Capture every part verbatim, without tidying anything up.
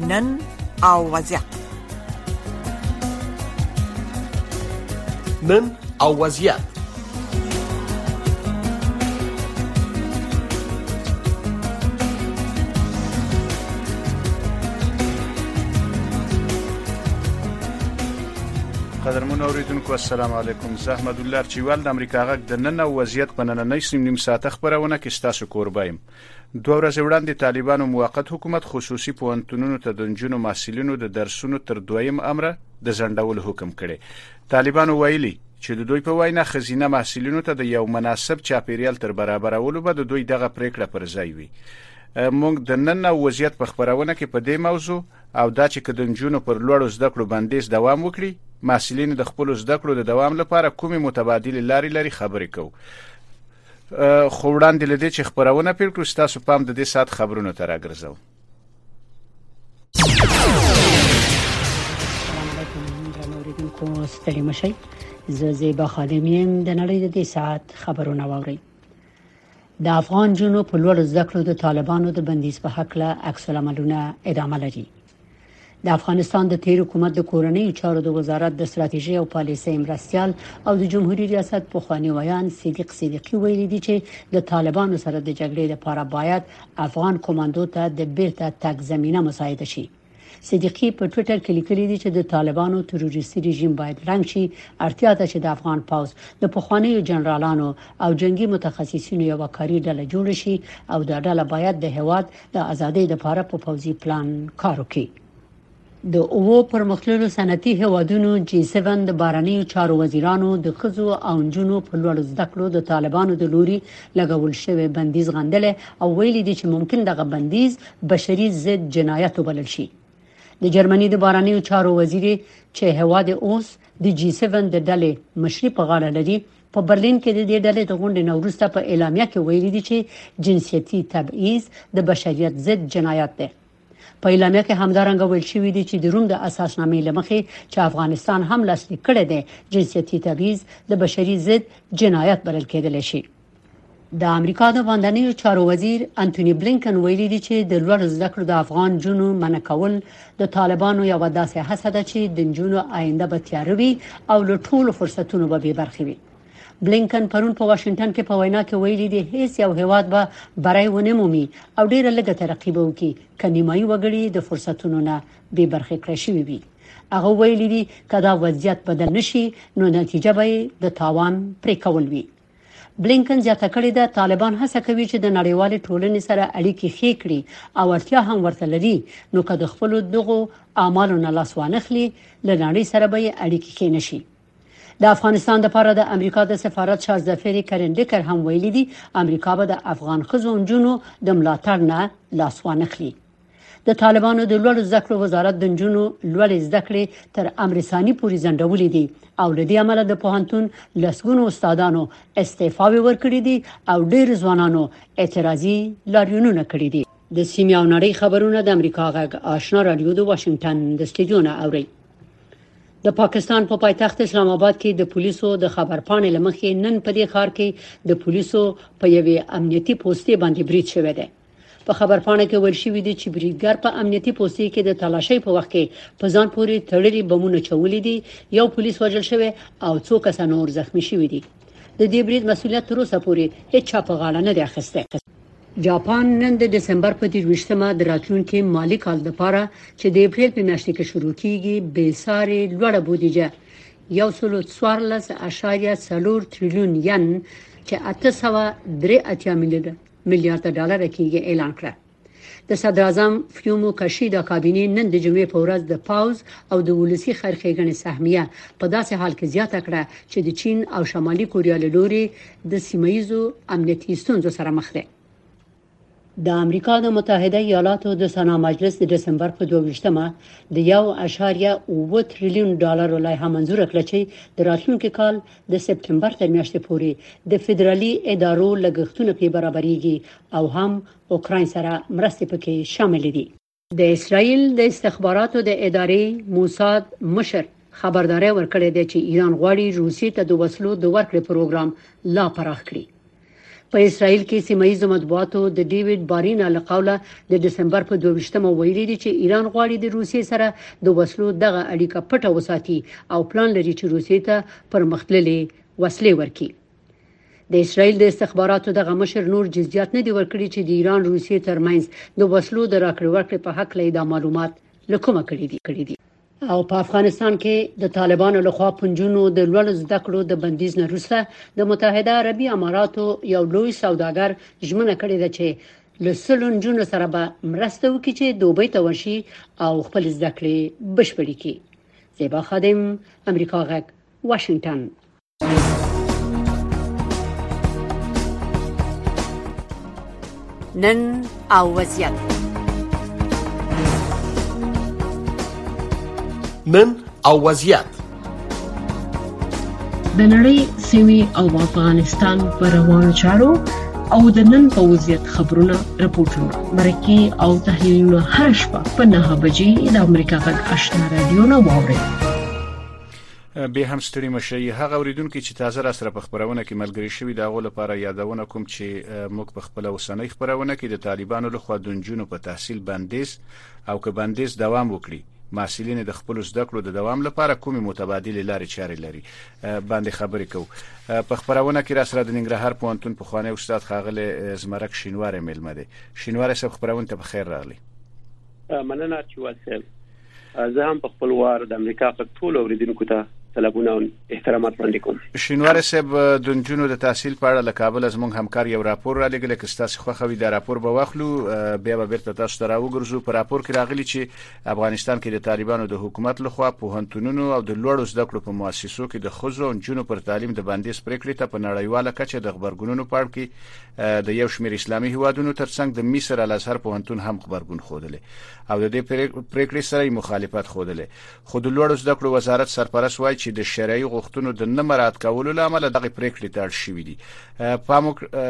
نن او وضعیت. نن او وضعیت. قدرمن اوریدونکو السلام علیکم. زه احمد الله چوال د امریکا غږ د نن او وضعیت په نننۍ سیم نیم ساعت خبرونه کې ستاسو کوربایم. دوه ورځې وړاندې طالبانو موقت حکومت خصوصي پوهنتونونو ته د نجونو محصلینو د درسونو تر دویم امر د ځنډولو حکم کړي. طالبانو ویلي چې د دوی په وینا خزینه محصلینو ته د یو مناسب چاپیریال تر برابرولو به د دوی دغه پریکړه پر ځای وي. موږ د نن او وضعیت په خبرونه کې په دې موضوع او دا چې د نجونو پر لوړو زده کړو بندیز دوام وکړي، محصلین د خپل زده کړو د دوام لپاره کومې متبادل لارې لري خبرې کوو. خو وړاندې لدې چې خبرونه پیل کړو ستاسو پام د دې سات خبرونو ته راګرځو. السلام علیکم درنو اوریدونکو، ستړي مشئ. زه زیبا خادم یم. د نړۍ د دې سات خبرونه واورئ. د افغان جنو په لوړ زده کړو د طالبانو د بندیز په حق له عکس العملونه ادامه لري. د افغانستان د تیر حکومت د کورنۍ چارو د وزارت د ستراتیژي او پالیسۍ مرستیال او د جمهوریت ریاست پخوانی ویان صدیق صدیقی ویلي دي چې د طالبانو سره د جګړې لپاره باید افغان کمانډو ته د بیرته تګ زمينه مساعده شي. صدیقی په ټوئیټر کې لیکلي دي چې د طالبانو تروریستي رژیم باید رنګ شي. اړتیا ده چې د افغان پوځ د پخوانیو جنرالانو او جنگي متخصصینو یو کاري ډله جوړ شي او دا ډله باید د هواد د ازادۍ لپاره په پوځي پلان کار وکړي. د اوو پرمختللو صنعتي هوادونو جی سیون د بارنیو چارو وزیرانو د خزو او انجونو په لوړ زده کړو د طالبانو د لوري لګول شوی بندیز غندل او ویلي دي چې ممکن دغه بندیز بشري ضد جنایت وبلل شي. د جرمني د بارنیو چارو وزیر چې هواد اوس د جی سیون د ډلې مشري په غاړه لري په برلین کې د دې ډلې د غونډې نوروسته په اعلامیه کې ویلي دي چې جنسيتي تبعیض د بشریت ضد جنایت دی. په اعلامیه کې همدارنګه ویل شوی دی چې د روم د اساسنامې لمخې چې افغانستان هم لاسلیک کړی دی جنسيتي تبعیض د بشري ضد جنایت بلل کېدل شي. د امریکا د بهرنیو چارو وزیر انټونی بلینکن ویلي دی چې د لوړ زده کړو د افغان جنو منع کول د طالبانو یو داسې هڅه ده چې د جنو آینده به تیاروي او له ټولو فرصتونو به بې برخې وي. بلینکن پرون په واشنگټن کې په وینا کې ویلي دی هیڅ یو هیواد به برای ونه مومي او ډیره لږه ترقی به وکړي که نیمایي وګړي د فرصتونو نه بې برخې کړی شوي وي. هغه ویلي دی که دا وضعیت بدل نشي نو نتیجه به د تاوان پرې کول وي. بلینکن زیاته کړې ده طالبان هڅه کوي چې د نړیوال ټولنې سره اړیکې ښې کړي او اړتیا هم ورته لري نو که د خپل دغو اعمالو نه لاس وانخلي له نړۍ سره به اړیکې ښې نشي. د افغانستان لپاره د امریکا د سفارت شارزفری کرن ډیکر هم ویلي دي امریکا به د افغان خزو انجونو د ملاتړ نه لاس وانخلي. د طالبانو د لوړ زده کړو وزارت د انجونو لوړ زده کړې تر امر ثاني پورې ځنډولې دي او د دې عمله د پوهنتون لسګونو استادانو استعفاوي ورکړي دي او ډېر ځوانانو اعتراضي لاریونونه کړي دي. د سیمې او نړۍ خبرونه د امریکا غږ آشنا رادیو د واشنگټن د استودیو نه اوري. د پاکستان په پایتخت اسلام آباد کې د پولیسو د خبرپاڼې لمخې نن په دې ښار کې د پولیسو په یوې امنیتي پوسټې باندې برید شوی دی. په خبرپاڼه کې ویل شوی دی چې بریدګر په امنیتي پوسټې کې د تلاشۍ په وخت کې په ځان پورې تړلي بمونه چولې دي. یو پولیس وژل شوی او څو کس نور زخمی شوي دي. د دې برید مسؤلیت تر اوسه پورې هیڅ چا په غاړه نه دی اخیستی. جاپان نن د دسمبر په درویشتمه د راتلونکي مالی کال لپاره چې د اپریل په میاشت کې شروع کیږي بې ساري لوړه بودیجه یو سل څوارلس اعشاریه څلور تریلیون ین چې اته سوه درې اتیا میلیارډ ډالر کېږي اعلان کړ. د صدر اعظم فیومو کشیدا کابینې نن د جمعې په ورځ د پاوز او د ولسی خرخېګنې سهمیه په داسې حال کې زیاته کړه چې د چین او شمالي کوریا له لوري د سیمایي امنیتي ستونزو سره مخ دي. د امریکا د متحده ایالاتو د سنا مجلس د دسمبر په دوه د یو اشاریه اووه تریلیون ډالر لایحه منظور کړه چې د راتلونکي کال د سپتمبر تر میاشتې پورې د فدرالي ادارو لګښتونه په برابرېږي او هم اوکراین سره مرستې پکې شامل دي. د اسرائیل د استخباراتو د ادارې موساد مشر خبرداري ورکړې ده چې ایران غواړي روسیې ته د وسلو د ورکړې پروګرام لا پراخ کړي. په اسرائیل کې سیمایي مطبوعاتو د ډیوډ بارینا له قوله د دسمبر په دوه ویشتمه ویلي دي چې ایران غواړي د روسیې سره د وسلو دغه اړیکه پټه وساتي او پلان لري چې روسیې ته پرمختللې وسلې ورکړي. د اسرائیل د استخباراتو دغه مشر نور جزئیات نه دی ورکړي چې د ایران روسیې ترمنځ د وسلو د راکړې ورکړې په حق له معلومات لکومه کړي دي کړي دي. او په افغانستان کې د طالبانو لخوا پنځونو د لوړ زده کړو د بندیز نه وروسته د متحده عربي اماراتو یو لوی سوداګر ژمنه کړې ده چې له سلو نجونو سره به مرسته وکړي چې دوبۍ ته ورشي او خپل زده کړې بشپړې کړي. زیبا خادم، امریکا غږ، واشنگټن. نن او وضعیت نن او وضعیت د نړۍ سیمې او افغانستان پر روانو چارو او د نن په وضعیت خبرونه راپورټونه مرکه او تحلیلونه هر شپه په نهه بجې د امریکا غږ آشنا رادیو نه واوري. به هم ستړي مشي هغه اوریدونکو چې تازه را سره په خبرونه کې ملګری شوی دا غو لپاره یادونه کوم چې موږ په خپل وسنۍ خبرونه کې د طالبانو لخوا د نجونو په تحصیل بندیز او که بندیز دوام وکړي مسؤلین د خپل زده کړو د دوام لپاره کومې متبادل لارې چارې لري باندې خبرې کوو. په خبرونه کې را سره د ننګرهار پوهنتون په خوانه استاد خاغله زمرک شینوار ملمه دي. شینوار صاحب خبرونه ته بخیر راغلی. مننه چې واسل زه هم په خپل وار د امریکا په ټول اوریدونکو ته طلبونه او احترامات وړاندې کوم. شینوار صاحب د نجونو د تحصیل په اړه له کابل زموږ همکار یو راپور را لګل چې تاسو خو خوي دا راپور به واخلو بیا به بیرته تاسو ته راوګرځو. په راپور کې راغلي چې افغانستان کې د طالبانو د حکومت لخوا پوهنتونونو او د لوړو زده کړو په مؤسسو کې د خزو او نجونو پر تعلیم د بندیز پریکړې ته په نړیواله کچه د خبرګونونو په اړه کې د یو شمېر اسلامي هیوادونو ترڅنګ د مصر الازهر پوهنتون هم خبرګون خوده او د دې پریکړې سره مخالفت خوده. خو د لوړو زده کړو وزارت سرپرست وایي چې د شرعي غوښتنو د نه مراعات کولو لامل دغه پریکړې ته اړ شوې دي. په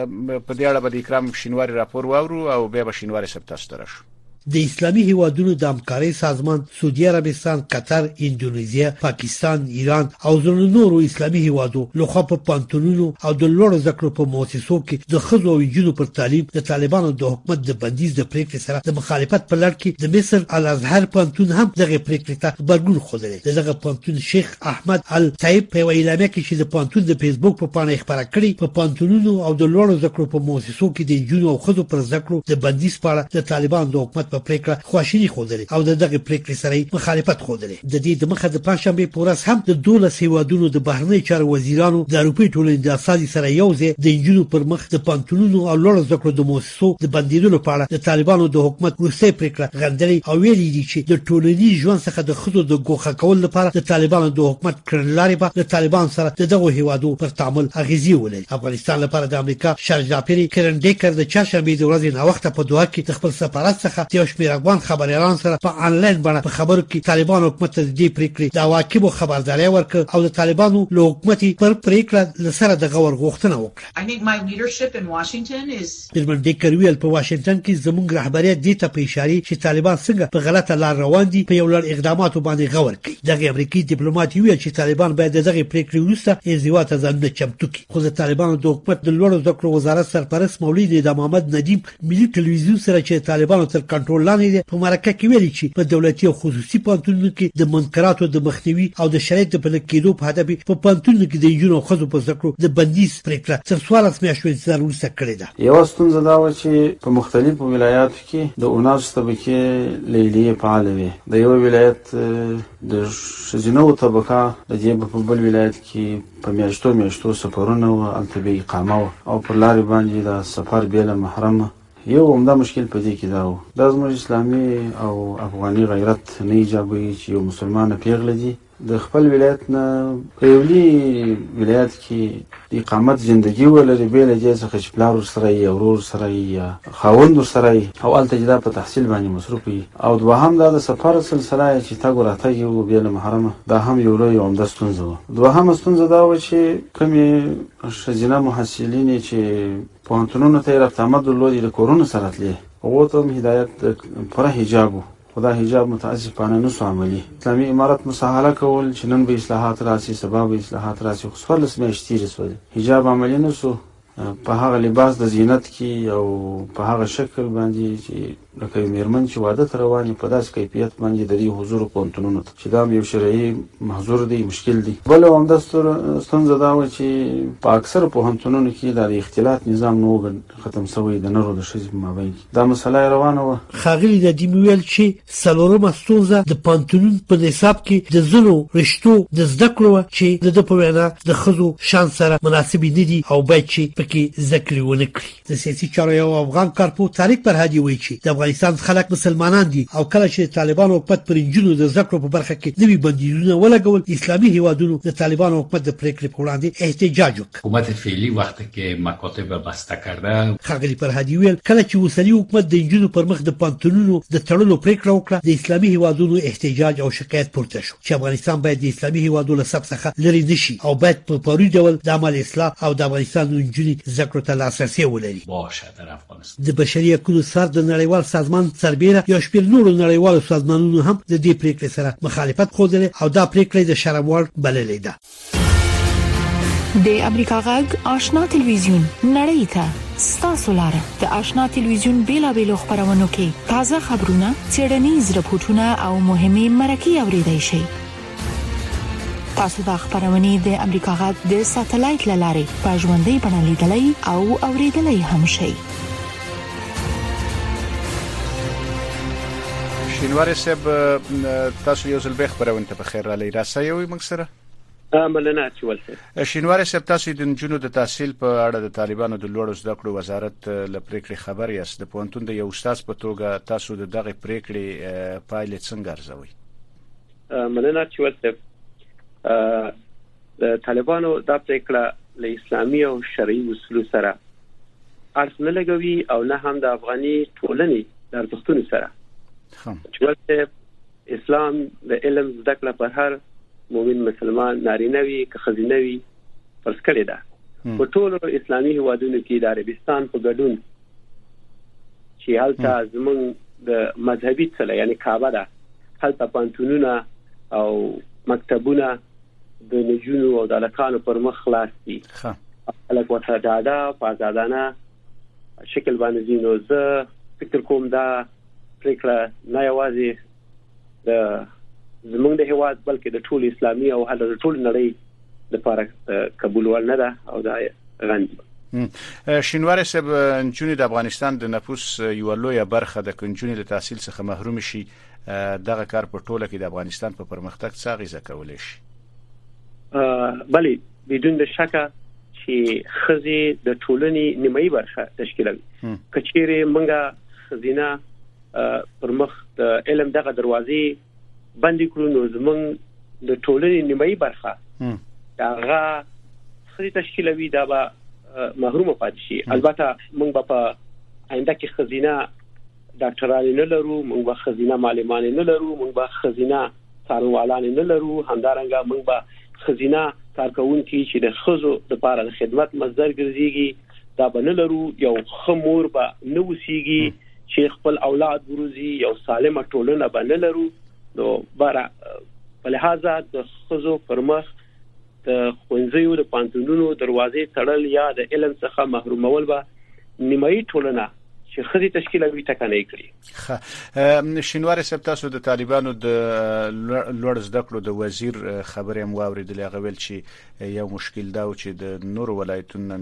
په دې اړه به د اکرام شینواری راپور واورو او بیا به شینواری سب تاسو ته راشو. د اسلامي هیوادونو د همکارۍ سازمان سعودي عربستان، قطر، اندونیزیا، پاکستان، ایران او ځینو نورو اسلامي هیوادو لخوا په پانتونونو او د لوړو زده کړو په مؤسسو کې د خزو او نجونو پر تعلیم د طالبانو د حکومت د بندیز د پریکړې سره د مخالفت په لړ کې د مصر الازهر پانتون هم دغه پریکړې ته خبرګون خوده. دغه پانتون شیخ احمد الطیب په ویلامه کې چې د پانتون د فیسبوک په پاڼه خبره کړې په پانتونونو او د لوړو زده کړو په مؤسسو کې د نجونو او خزو پر زده کړو د بندیز په اړه د طالبانو د حکومت په پریکړه خواشینی خوده او دغه پریکړې سره مخالفت خوده. د دې د مخه د پنځشنبه په ورځ هم د دولس هیوادونو د بهرنی چارو وزیرانو د اروپای ټولنې د اساسي سره یو ځای د نجونو پر مخ د پانتونونو او لوړ زده کړو د مؤسسو د بندیدو لپاره د طالبانو د حکومت وروستۍ پریکړه غندلې او ویلي دي چې د ټولنیز ژوند څخه د خزو د ګوښه کول لپاره د طالبانو د حکومت کړنلارې به د طالبان سره دغه هیوادو پر تعامل اغیزي ولري. افغانستان لپاره د امریکا شارجاپری کرن ډیکر د چاشنبه د ورځې نه وخت په دوه کې خپل سفارت څخه یو شمېر افغان خبريالان سره په انلاین باندې په خبرو کې طالبان حکومت ته د پریکړې د عواقبو خبرداري ورکړ او د طالبانو له حکومت پر پریکړه لسره د غور غوښتنه وکړه. I need my leadership in Washington is کرن ډیکر ویل په واشنگټن کې زموږ رهبریت دې ته په اشاره چې طالبان څنګه په غلطه لار روان دي په یو لړ اقداماتو باندې غور کوي. دغه امریکایي ډیپلوماټ ویل چې طالبان باید دغه پریکړې وروسته انزوا ته ځان چمتو کړي. خو د طالبانو د حکومت د لوړو زده کړو وزارت سرپرست مولوی نظام محمد ندیم ملي ټلویزیون سره چې طالبانو تر کنټرول لاندې په مرکه کې ویلي چې په دولتي او خصوصي پانتونونو کې د منکراتو د مخنیوي او د شرایطو په لکېدو په هدف په پانتونونو کې د نجونو او ښځو په زده کړو د بندیز پریکړه تر څوارلس میاشتو انتظار وروسته کړې ده. یوه ستونزه دا وه چې په مختلفو ولایاتو کې د اوناس طبقې لیلیې فعاله وې. د یو ولایت د ښځینهو طبقه د دې په بل ولایت کې په میاشتو میاشتو سفرونه وو، هلته به اقامه وه او پر لارې باندې د سفر بې له محرمه. یو عمده مشکل په دې کې دا و دا زموږ اسلامي او افغاني غیرت نه ایجابوي چې یو مسلمان پیغله دي د خپل ولایت نه په یو لوی ولایت کې د اقامت ژوندګي ولري بې له دې څخه چې پلار ورسره یي، ورور سره یي یا خاوند ورسره یي او هلته چې دا په تحصیل باندې مصروف وي. او دوهم دا د سفر سلسله چې تګ وراتګ یې بې له محرمه دا هم یو لوی عمده ستونزه وه. دوهمه ستونزه دا وه چې کومې ښځینه محصلینې چې پوهنتونونو ته یې رفت آمد درلودې د کورونو سره تلې هغو ته هم هدایت پوره حجاب و خو دا حجاب متاسفانه نه سو عملي. اسلامي امارت مساهله کول چې نن به اصلاحات راسي سبا به اصلاحات راسي خو څوارلس میاشتې تېرې سولې حجاب عملي نه سو په هغه لباس د زینت کې او په هغه شکل باندې چې لکه میرمن چې واده ته رواني په داسې کیفیت باندې د دې حضور پوهنتونونو ته چې دا یو شرعي محظور دی مشکل دی. بل هم د ستونزه دا و چې په اکثر پوهنتونونو کې د اختلاط نظام نو ختم شوی د نرو د شذ مابین دا مسله روانه و. خاغلی د دې ویل چې څلورمه ستونزه د پوهنتون په نصاب کې د زنو رشتو د زده کړو چې د په وینا د خزو شان سره مناسب نه دي او باید چې پکې ذکر ونه کړي. د سیاسي چارو یو افغان کارپو طارق فرهادي وایي چې د افغانستان خلک مسلمانان دي او کله چې طالبانو حکومت پر انجونو د ذکر په برخه کې نوي بندیزونه ولګول اسلامي هیوادونو د طالبانو حکومت د پریکړې په وړاندې احتجاج وکړ. حکومت فعلی وخت کې مکاتب بسته کرده خاغلی فرهادي ویل کله چې اوسنی حکومت د انجونو پر مخ د پانتونونو د تړلو پریکړه وکړه د اسلامي هیوادونو احتجاج او شکایت پورته شو چې افغانستان باید د اسلامي هیوادونو له سب څخه لري نشي او باید په پوری ډول د عمل اصلاح او د افغانستان د انجوني ذکر ته لاسرسي ولري. باشه در افغانستان د بشري حقوقو سر د نړیوال سازمان سربېره یو شمېر نورو نړیوالو سازمانونو هم د دې پریکړې سره مخالفت خوده او دا پریکړه د شرم وړ بللې ده. د امریکا غږ آشنا ټلویزیون نړۍ ته ستاسو لاره د آشنا ټلویزیون بیلابېلو خبرونو کې تازه خبرونه څېړنیز راپورټونه او مهمه مرکې اورېدای شئ. تاسو د خبرونې د امریکا غږ د ساتلایت لارې په ژوندۍ بڼه لیدلای او اوریدلای هم شئ. شینواری صاحب تاسو یو ځل به خبرونه ته بخیر را لې راځي یو موږ سره عملنا چې ولته شینواری صاحب تاسو د جنونو د تحصیل په اړه د طالبانو د لوړو زده کړو وزارت له پریکړې خبر یاست. د پوهنتون د یو استاد په توګه تاسو د دغه پریکړې پایلې څنګه ارزوئ؟ عملنا چې ولته د طالبانو د پریکړه له اسلامي او شرعي اصولو سره اړخ نه لګوي او نه هم د افغاني ټولنې د ارزښتونو سره. چې ولته اسلام د علم زده کړه پر هر مؤمن مسلمان نارینه وي که ښځینه وي فرض کړې ده. په ټولو اسلامي هیوادونو کې د عربستان په ګډون چې هلته زموږ د مذهبي څله یعنی کعبه ده هلته پانتونونه او مکتبونه د نجونو او د لکانو پر مخ خلاص دي. خلک ورته ډاډه په آزادانه شکل باندې ځي. نو زه فکر کوم دا پریکړه نه یوازې د زمونږ د هیواد بلکې د ټول اسلامي او هله د ټول نړۍ لپاره قبول ور نه ده او دا غندي. شینواری صاحب انجونی د افغانستان د نفوس یو لوی برخه د کنجونی له تحصیل څخه محروم شي دغه کار په ټوله کې د افغانستان په پرمختګ څه اغیزه کولی شي؟ بله بدون د شک چې خزي د ټولنې نیمایي برخه تشکیلوي. کچېره منګه خزینه پر مخ د علم دغه دروازې باندې کړو نو زمونږ د ټولنې نیمایي برخه دغه خزي تشکیلوي دا به محروم پاتې شي. البته موږ په آینده کې خزینه ډاکټران نه لرو، موږ به خزینه معلمان نه لرو، موږ به خزینه څارنوالان نه لرو، همدارنګه موږ به خزینه کارکونکي چې د خزو د لپاره د خدمت مصدر ګرځيږي دا به نه لرو. یو خمور به نو وسیږي چې خپل اولاد وروزي، یو سالمه ټولنه به نه لرو. نو بارا په لحاظه د خزو پر مخ د خوندزیو د پانتونونو دروازې تړل یا د علم څخه محرومول به نیمایي ټولنه چې خزي تشکیلوي ټکنۍ کړي. شینواری صاحب تاسو د طالبانو د لوړ زده کړو د وزیر خبرې هم واوریدلې. هغه ویل چې یو مشکل دا و چې د نور ولایتونو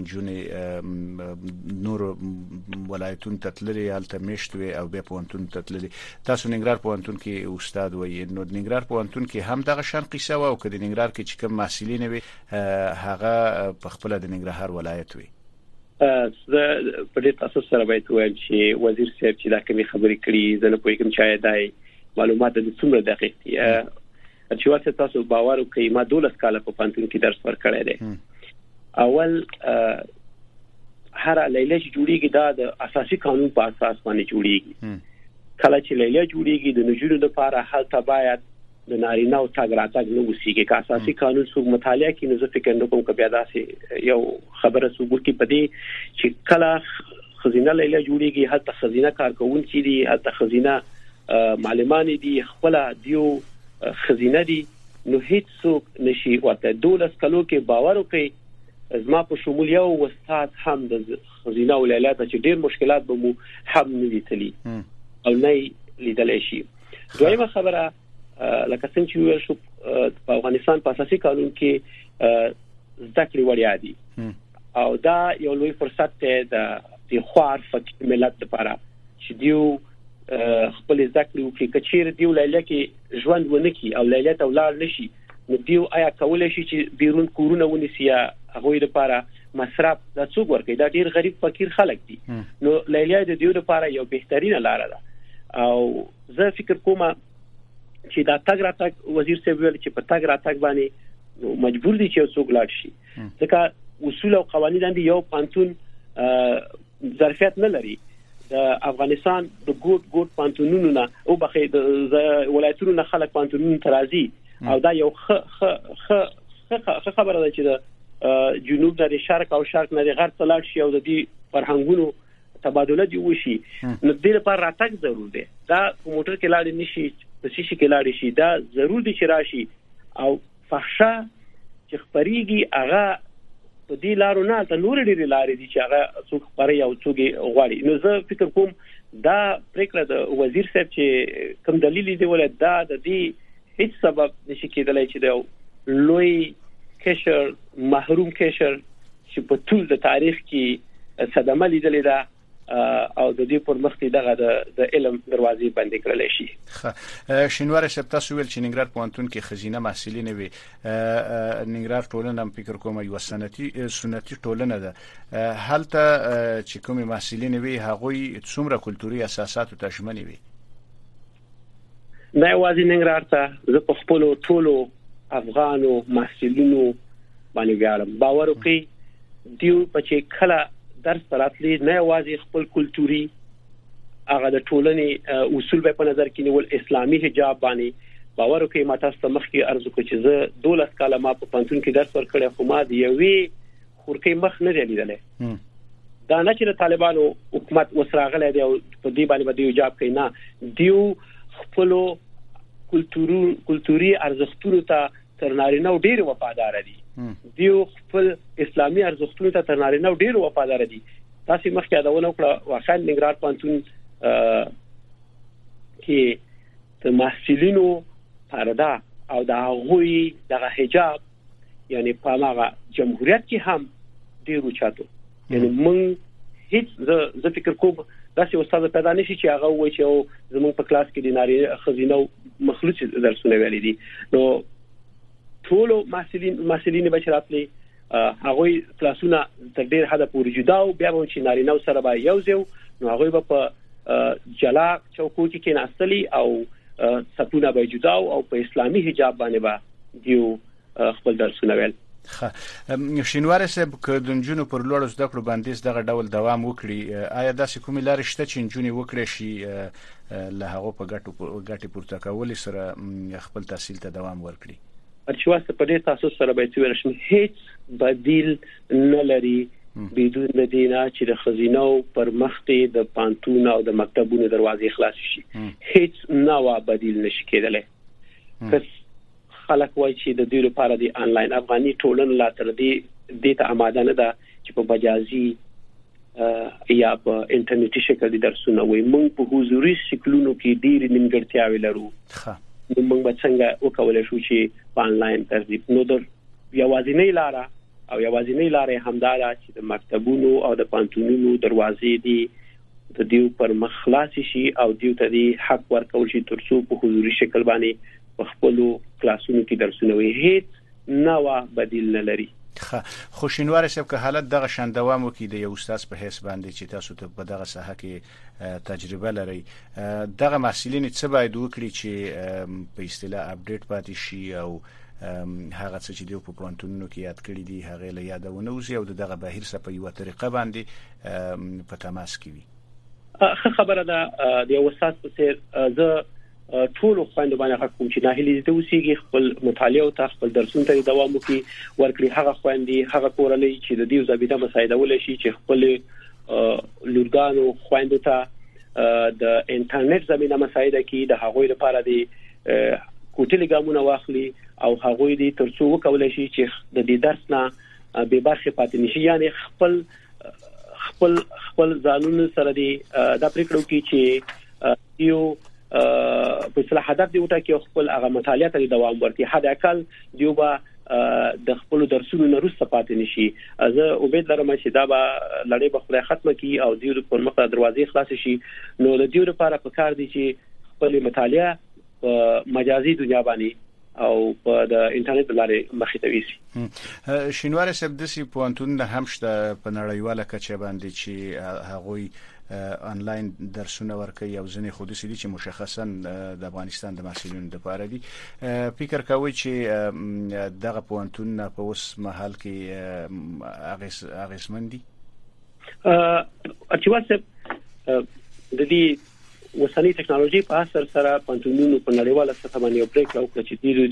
نجونې نور ولایتونو ته تللي هلته میشت وي او بیا پوهنتون ته تللي. تاسو ننګرهار پوهنتون کې استاد وایي، نو د ننګرهار پوهنتون کې هم دغه شان قصه و او که د ننګرهار کې چې کوم محصلین وي هغه په خپل د ننګرهار ولایت وي؟ زه په دې تاسو سره باید وایم چې وزیر صاحب چې دا کومې خبرې کړي زه نه پوهیږم چې دا معلومات د څومره دقیق دي. چې ورته تاسو باور وکړئ ما دولس کاله په پانتون کې درس ورکړی دی. اول هر لیله چې جوړیږي دا د اساسي قانون په اساس باندې جوړیږي. کله چې لیله جوړیږي د نجونو لپاره هلته باید د نارینه او تاګ راتګ نو وسیږي. که اساسي قانون څو مطالعه کې نو زه فکر نه کوم چې بیا داسې یو خبره ثبوت کې پدې چې کله خزینه لیله جوړیږي هلته خزینه کارکونکي دي، هلته خزینه معلمان دي، خپل دیو خزینه دي. نو هیڅ څوک نشي ورته دولس کلو کې باور وکړي زما په شمول یو استاد هم د خزینه ولایت چې ډیر مشکلات به مو هم نه لیدلي او نه لیدل شي. دویمه خبره لکه څنګه چې ویل شو په افغانستان په اساسي قانون کې زده کړې وړیا دي او دا یو لوی فرصت دی د خوار فقیر ملت لپاره چې دیو خپل زده کړې وکړي. کچیر دیو لایله کې ژوند ونه کړي او لایله ته ولاړ نشي نو دیو آیا کولای شي چې بیرون کورونه ونیسي هغه لپاره مصرف د څوک ورکړي؟ دا ډیر غریب فقیر خلک دي. نو لایله د دیو لپاره یو بهترینه لار ده او زه فکر کوم چې دا تاګ راتګ وزیر صاحب ویل چې په تاګ راتګ باندې مجبور دي چې څوک لاړ شي ځکه اصول او قوانين د یو پانتون ظرفیت نه لري. د افغانستان د ګوټ ګوټ پانتونونو نه او بخې د ولایتونو نه خلک پانتونونو ترازی او دا یو خ خ خ خ خبره ده چې د جنوب د شرق او شرق نه د غرب ته لاړ شي او د دې فرهنګونو تبادله دی وشي. نو د دې لپاره راتګ ضرور دی. دا موټر کې لاړ نشي په شي کې لاړ شي دا ضرور دي چې راشي او فحشا چې خبريږي هغه په دې لارو نه ته نور ډېری لارې دي چې هغه څوک خبري او څوک غواړي. نو زه فکر کوم دا پریکړه د وزیر صاحب چې کوم دلیل دی ولې دا د دې هیڅ سبب نشي کېدلای چې د لوی کشر محروم کشر چې په ټول د تاریخ کې صدمه لیدلې ده او د دې پر مخ دغه د علم دروازې بندې کړل شي. ښه شینوار صاحب تاسو ویل چې ننګرهار پوهنتون کې خزینه محصلین وي. ننګرهار ټولنه هم فکر کوم یو سنتي سنتي ټولنه ده. هلته چې کوم محصلین وي هغه څومره کلتوري اساسات ته ژمن وي؟ نه یوازې ننګرهار ته زه په خپل ټولو افغانو محصلینو باندې ویاړم. باور وکړئ دیو په چې کله درس راتلی نه یوازې خپل کلتوري هغه د ټولنې اصول په نظر کې نیول اسلامي حجاب باندې باور وکړئ. ما تاسو ته مخکې عرض وکړ چې زه دولس کاله ما په پانتون کې درس ورکړی خو ما د یوې خورکې مخ نه دی لیدلی. دا نه چې د طالبانو حکومت وسراغلی دی او په دې باندې به دیو حجاب کوي، نه دیو خپل کلتوري کلتوري ارزښتونو ته تر نارینه ډېر وفادار دي. دیو خپل اسلامي ارزښتونو ته تر نارینه ډېر وفادار دي. تاسو مخکې یادونه وکړه واقعا ننګرهار پوهنتون کې د محصلینو پرده او د هغوی دغه حجاب یعنی په هغه جمهوریت کې هم ډېر اوچاتو. یعنی موږ هیڅ زه فکر کوم داسې استاد پیدا نشي چې هغه وایي چې زموږ په کلاس کې د نارینه خزینه مخلوط درسونه ویلي دي. نو ټول محصلین محصلین بشراتلي هغه کلاسونه تر ډېر حد پورې جدا او بیا به چې نارینه سره به یو ځو نو هغه به په جلا چوکو کې کېناستلي او سپونه به جدا او په اسلامي حجاب باندې به دیو خپل درسونه ویل. خ شینوار صاحب که د نجونو پر لوړ زده کړو باندې دغه ډول دوام وکړي آیا داسې کومې لارې شته چې نجونې وکړي شي له هغه په ګټو ګټې پورته کول سره خپل تحصیل ته دوام ورکړي؟ چې واسطه په دې تاسو سره به تل شم هیڅ بدیل نه لري بدون د دینه چې د خزینو پر مخته د پانتون او د مکتبونو دروازې خلاص شي. هیڅ نوې بدیل نشي کېدلی. کس خلک وایي چې د دې لپاره د انلاین افغاني ټولنه لا تر دې د ته آماده نه ده چې په مجازي یا په انټرنیټي شکل د درسونه وي. موږ په حضوري شکلونو کې ډېر نیمګړتیاوې لرو. ښه نو موږ به څنګه وکولای شو چې په انلاین ترتیب نو د یوازینۍ لار او یوازینۍ لار همدا ده چې د مکتبونو او د پانتونونو دروازې دي د دیو پر مخ خلاص شي او دیو ته دی حق ورکول شي ترڅو په حضوري شکل باندې په خپل کلاسونو کې درسونه وي. هیڅ نوې بدیل نه لري. خو شینوار صاحب که حالت دغه شان دوام وکړي د یو استاد په حساب باندې چې تاسو ته په دغه ساحه کې تجربه لري دغه محصلین څه باید وکړي چې په اصطلاح اپډیټ پاتې شي او هغه څه چې دوی په پوهنتونونو کې یاد کړی دي هغه له یادونه وزي او دغه بهیر څخه په یو طریقه باندې په تماس کې وي؟ ښه خبره ده. د یو استاد په څیر زه ټول خويندو باندې حق کوم چې ناهیلي دي اوسېږي خپل مطالعه او ته خپل درسونه ته دوام وکړي ورکړي هغه خويندې هغه کورلې چې د دې ضابطه مساعده ول شي چې خپل لورګانو خويندو ته د انټرنیټ زمينه مساعده کړي د هغوی لپاره د کوټلې ګامونه واخلي او هغوی دې ترڅو وکولای شي چې د دې درس نه به برخه پاتې نشي، یعنی خپل خپل خپل ځانونه سره دی دا پریکړو کې چې یو په اصطلاح هدف دی وټاکي او خپل هغه مطالعه ته دوام ورکړي، حد اقل دیو به د خپل درسونو نه وروسته پاتې نشي. زه امید لرم چې دا به لړۍ به خدای ختمه کړي او دیو پر مخ دروازې خلاص شي. نو د دیو لپاره پکار دي چې خپل مطالعه په مجازي دنیا باندې او په د انټرنیټ لارې مخې ته ویسي. شینوار صاحب د سی پوانتون هم شته په نړیواله کچه باندې چې هغوی آنلاین درسونه ورکوي او ځنې خودسي دي چې مشخصا د افغانستان د محصلینو لپاره دي. فکر کوي چې دغه پوانتون په اوس مهال کې اغیز اغیزمن دي؟ اچوال صاحب د دې وسنی ټکنالوژي په اثر سره پوانتونونو په نړیواله سطح باندې یو بریک راوړ چې دیرو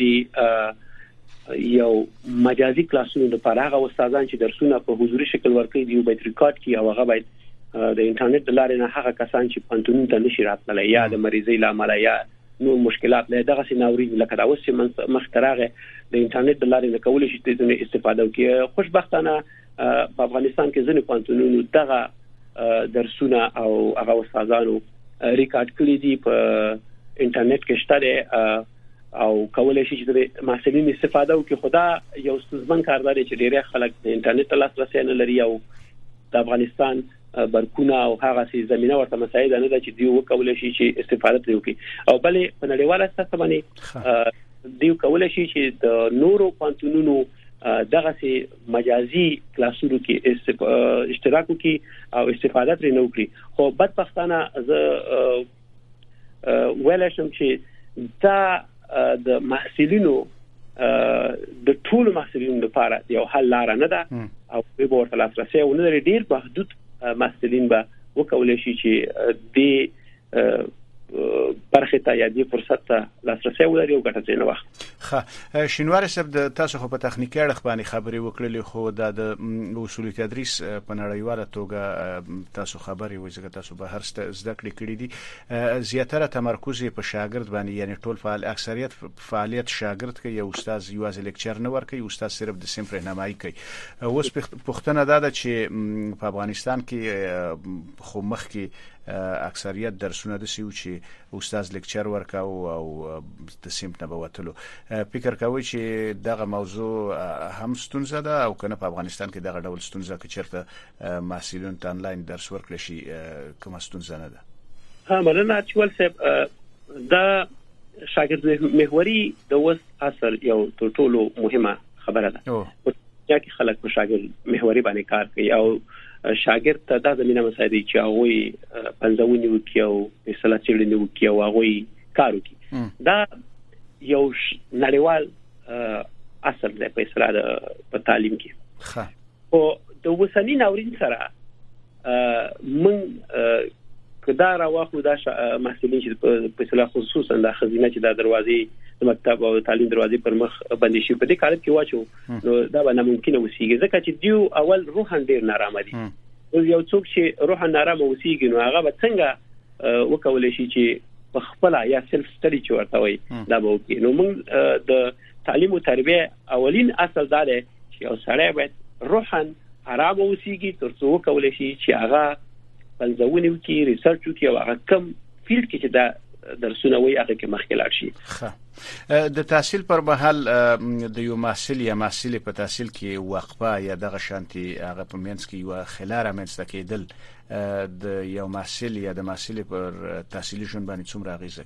دي یو مجازي کلاسونو لپاره هغه استادان چې درسونه په حضوري شکل ورکوي دی باید ریکارډ کړي او هغه باید د انټرنیټ د لارې نه هغه کسان چې پوانتونونو ته نشي راتللی یا د مریضۍ لامل یا نو مشکلات له دغه سيناوري لکه دا اوس چې مخترغه د انټرنیټ د لارې نه کولای شي د استفاده وکړي. خوشبختانه په افغانستان کې ځینې پوانتونونو دغه درسونه او هغه استادانو ریکارډ کړی دي په انټرنیټ کې شته او کولای شي چې د محصلینو استفاده وکړي. خدا یو ستونزمن کار دی چې ډېر خلک د انټرنیټ لاسرسي نه لري او د افغانستان برکونه او هغه سي زمينه ورته مساعده نه ده چې دیو کولای شي چې استفاده پرې وکړي. او بلې په نړیواله سطح باندې دیو کولای شي چې د نورو پوانتونونو دغه سي مجازي کلاسونو کې اشتراک وکړي او استفاده پرې نه وکړي. خو بدبختانه زه ویل شم چې دا د محصلینو د ټول محصلینو لپاره یو حل لار نه ده او به ورته لاسرسي او نه لري. ډیر محدود محصلین به وکولای شي چې د برخه ته یا د فرصت ته لاسرسي ولري او ګټه ځنه وخت. ښه شینوار صاحب د تاسو خو په تخنیکی اړخ باندې خبرې وکړلې خو د اصول تدریس په نړیواله توګه تاسو خبرې وایي چې تاسو به هر څه زده کړې کړې دي. زیاتره تمرکز په شاګرد باندې یعنی ټول فعال اکثریت فعالیت شاګرد کوي. یو استاد یوازې لیکچر نه ورکوي، استاد صرف د صنف راهنمایي کوي. اوس پوښتنه ده چې په افغانستان کې خو مخ کې اکثریت درسونه د سیو چې استاد لیکچر ورکاو او د صنف نه بوتلو. فکر کوي چې دغه موضوع هم ستونزه ده او کنه په افغانستان کې دغه ډول ستونزه کې چیرته محصلین ته آنلاین درس ورکړي شي کومه ستونزه نه ده؟ ها مننه اچوال صاحب دا شاګرد محوري د وس اثر یو ټولو مهمه خبره ده. چې خلک په شاګرد محوري باندې کار کوي او شاګرد ته د زمينه مساعده چې هغه پنځونی وکي او مثلا چیرې وکي او هغه کار وکي. دا یو نړیوال اثر دی په اسره د په تعلیم کې. ښه او د وسنی ناورین سره من کدا راوخو دا محصلین چې په اصطلاح خصوصا د خزینه چې د دروازې د مکتب او تعلیم دروازې پر مخ باندې شي په دې کار کې واچو نو دا به ناممکن وسیږي ځکه چې دیو اول روحان ډیر نارامه دي. یو څوک چې روحان نارامه وسیږي نو هغه به څنګه وکولای شي چې په خپل یا سلف سټډي چې ورته وي دا به وکړي. نو موږ د تعلیم او تربیه اولین اصل دا دی چې یو سړی باید روحان آرام وسیږي ترڅو وکولای شي چې هغه پنځونی وکي ریسرچ وکي او هغه کم فیلډ کې چې دا درسونه وي هغه کې مخکې لاړ شي. ښه د تحصیل پر مهال د یو محصل یا محصلې په تحصیل کې وقفه یا دغه شانتي هغه په منځ کې یو خلاره منځ کېدل د یو محصل یا د محصلې پر تحصیلي ژوند باندې څومره اغیزه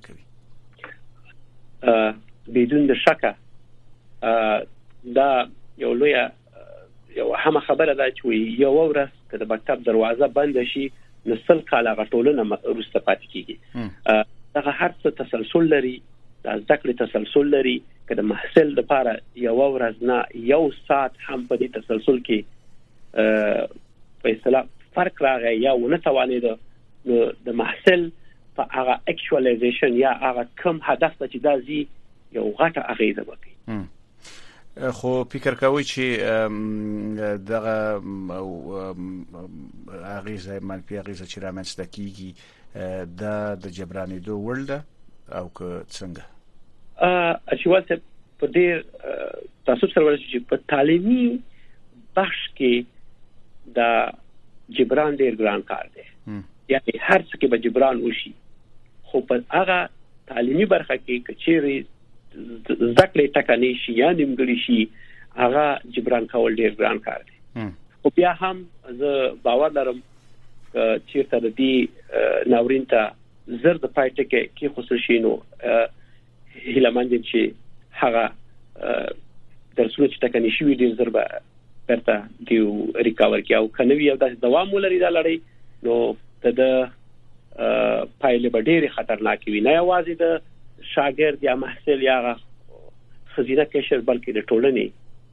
کوي؟ بدون د شکه دا یو لوی یو هم خبره ده چې یو ورځ که د مکتب دروازه بند شي نسل کاله غټولنه وروسته پاتې کیږي. دغه هر څه تسلسل لري، د زده کړې تسلسل لري. که د محصل لپاره یو ورځ نه یو ساعت هم په دې تسلسل کې په اصطلاح فرق راغی یا ونه توانید نو د محصل په هغه اکچوالایزیشن یا هغه کم هدف ته چې دا زی یو غټه اغیزه وکړي. خو فکر کوي چې دغه اغیزه منفي اغیزه چې رامنځته کیږي دا د جبرانېدو وړ ده او که څنګه؟ ا اچوال ته په دې تاسو سره ورته چې په تعلیمي بحث کې دا جبران ډیر ګران کار دی یعنی هر څه کې به جبران وشي خو په هغه تعلیمي برخه کې کچېری ذکر ټکنی شي یا نیمګړی شي هغه جبران کول ډیر ګران کار دی خو بیا هم زه باور لرم چې تر دې ناورین ته زر د پای ټکي کې خصوصي شي نو هیلمند چې هغه درسونه چې ټکنی شي ډیر زر به پرته دیو ریکاور کې او کنوي او د دوام ولري دا لړۍ نو د پایله به ډیر خطرناک وي نه یوازې د شاګرد یا محصل یا خزینه کشر بلکې د ټولنې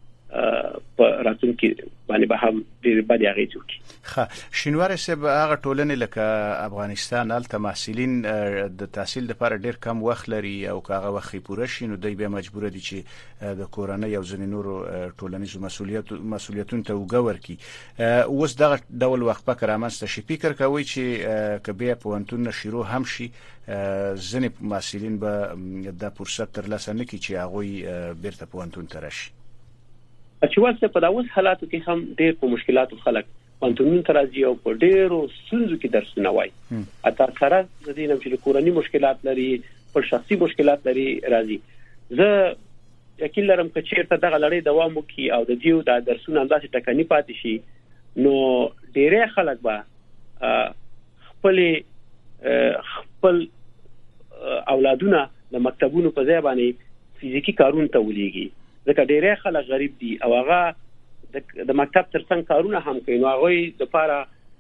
په راتلونکي باندې به هم ډېر بد اغېز وکړي. ښه شینواري صاحب هغه ټولنې لکه افغانستان هلته محصلین د تحصیل لپاره ډېر کم وخت لري او که هغه وخت پوره شي نو دوی بیا مجبور دي چې د کورنۍ او ځینې نورو ټولنیزو مسؤلیت مسؤلیتونو ته اوږه ورکړي. اوس دغه ډول وقفه رامنځته شي فکر کوئ چې که بیا پوهنتونونه شروع هم شي ځینې محصلین به دا فرصت ترلاسه نه کړي چې هغوی بیرته پوهنتون ته راشي؟ چې واسه په داوس حالاتو کې هم ډېر په مشکلاتو خلک پوهنتونونو ته راځي او په ډېرو ستونزو کې درسونه وایي اته سره د دې نوم چې کورنۍ مشکلات لري په شخصي مشکلات لري راځي. زه یقین لرم چې چیرته دغه لړۍ دوام وکړي او د دیو د درسونو اندازې ټکنی پاتې شي نو ډېر خلک به خپل خپل اولادونه د مکتبونو په ځای باندې فزیکی کارونه ته ولېږي ځکه ډېر خلک غریب دي او هغه د مکتب ترڅنګ کارونه هم کوي نو هغه د لپاره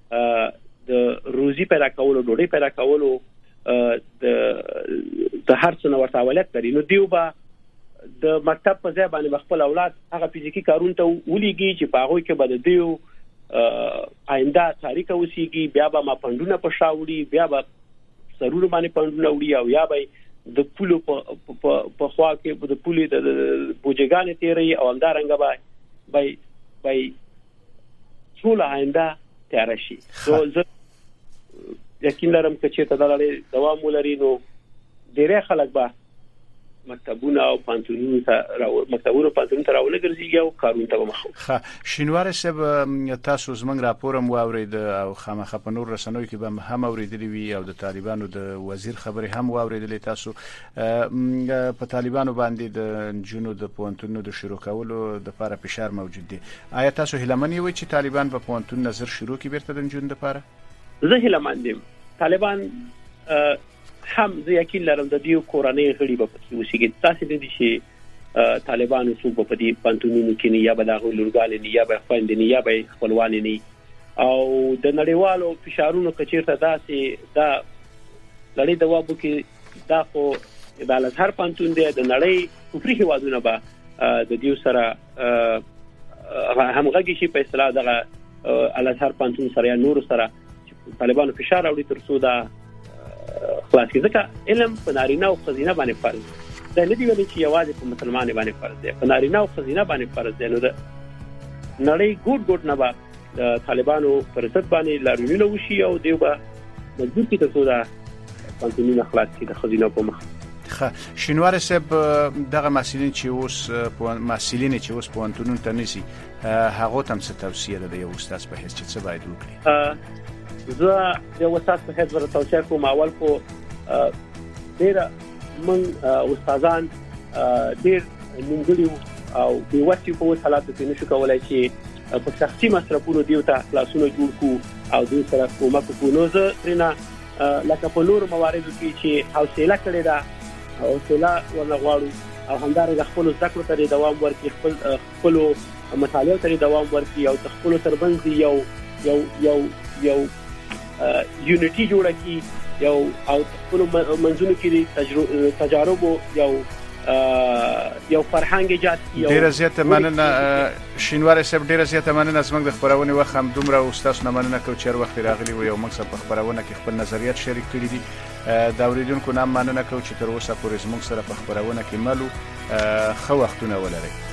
د روزي پیدا کولو ډوډۍ پیدا کولو د د هر څه نو ورته اولت لري نو دیو به د مکتب په ځای باندې خپل اولاد هغه فزیکی کارونه ته ولېږي چې په هغه کې به د دیو آینده تاریخ اوسېږي بیا به ما پندونه په شاوړي بیا به سرور باندې پندونه وړي او یا به د پولو په خوا کې د پولې د بوجګانې تیری او همدارنګه به به به ټول آینده تیار شي. زه یقین لرم چې ته دا دوام ولري نو ډېر خلک به مکتبونه او پانتونونو ته راو مکتبونو پانتونونو ته راول ګرځي او کارونه ته مخ. ښه شینواري صاحب تاسو زمنګ راپورم واورید او خامخا په نور رسنوي کې به هم اوریدلی وي او د طالبانو د وزیر خبري هم واوریدلې تاسو په طالبانو باندې د جنو د پونتونو د شروع کولو د لپاره فشار موجود دی. آیا تاسو هیلمن یوئ چې طالبان په پونتون نظر شروع کړي بیرته د جنو لپاره؟ زه هیلمن یم. طالبان هم زه یقین لرم د دیو کورنۍ غړي به پکې وسیږي تاسو د دې چې طالبانو څوک په دې پانتونونو کې نه یا به د غولورګال نه یا به خويند نه یا به خپلوان نه او د نړیوالو فشارونو کچیرته داسې دا لړۍ د وابو کې دا خو د الازهر پانتون دی د نړۍ کفري هوادونه به د دیو سره همغږي شي په اصطلاح دغه الازهر پانتون سره یا نور سره طالبانو فشار اوري تر څو دا خلاص کې ځکه علم په نارینه او خزینه باندې فرض دی نه دی ویل چې یوازې په مسلمان باندې فرض دی په نارینه او خزینه باندې فرض دی نو د نړۍ ګډ ګډ نه به د طالبانو پر ضد باندې لارونونه وشي او دیو به مجبور کی ته دا پانتونونه خلاص کی د خزینه په مخ. ښه شینواري صاحب دغه مسلین چې اوس په مسلین چې اوس په پانتونون ته نسی هغه تم څه توصیه ده یو استاد په هیڅ چې څه باید وکړي؟ زه یو استاد په هیڅ ورته توصیه کوم اول کو ډیر من استادان ډیر نیمګړي او د واسي په حالاتو کې نشو کولای چې په شخصي مصرفونو دیو ته خلاصونه جوړ کو او دوی سره کومک وکړو. زه ترنه لکه په نور مواردو کې چې حوصله کړې ده حوصله ورنه غواړو او همدارنګه خپل ذکر ته دوام ورکړي خپل خپل مطالعه ته دوام ورکړي او خپل تربنځ یو یو یو یو یونټي جوړه کی یو او خپل منځونو کې تجارب یو یو فرهنګ ایجاد کی ډیره زیاته مننه شینواري صاحب ډیره زیاته مننه زموږ د خبرونه وخت هم دومره استاد نه مننه کو چې وخت راغلی و یو موږ په خبرونه کې خپل نظریات شریک کړي دي دا اوریدونکو نام مننه کو چې تر اوسه پورې زموږ سره په خبرونه کې ملو خو وختونه ولري.